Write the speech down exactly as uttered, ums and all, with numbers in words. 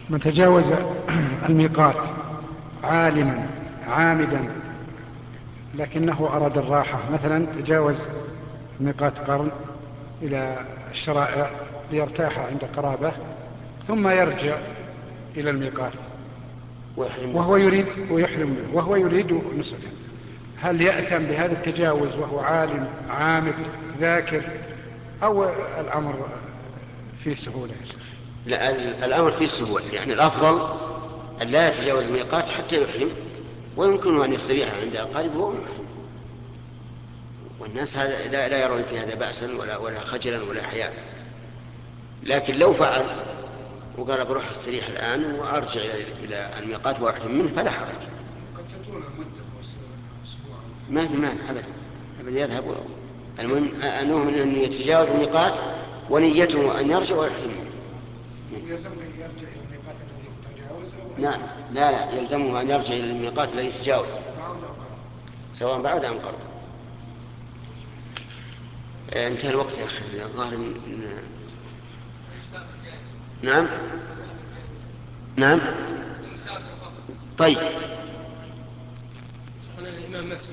من تجاوز الميقات عالما عامدا لكنه أراد الراحة، مثلا تجاوز ميقات قرن إلى الشرائع ليرتاح عند قرابة ثم يرجع إلى الميقات وهو يريد ويحرم به وهو يريد نسكا، هل يأثم بهذا التجاوز وهو عالم عامد ذاكر، أو الأمر فيه سهولة يا شيخ؟ لا، الأمر فيه سهولة، يعني الأفضل أن لا يتجاوز الميقات حتى يحرم، ويمكنه أن يستريح عند أقاربه وهو محرم، والناس هذا لا, لا يرون في هذا بأسا ولا, ولا خجلا ولا حياء. لكن لو فعل وقال بروح استريح الآن وأرجع إلى الميقات وأحرم منه فلا حرج. قد تطول المدة أسبوع. ما في مانع أبدا، أبدا يذهب. المهم أنه أن يتجاوز الميقات ونيته أن يرجع ويحرم منه. ويلزمه أن يرجع إلى الميقات الذي تجاوزه؟ نعم، لا لا يلزمه أن يرجع إلى الميقات الذي تجاوز سواء بعد أم قبل. انتهى الوقت يا أخي الظاهر. نعم نعم. طيب.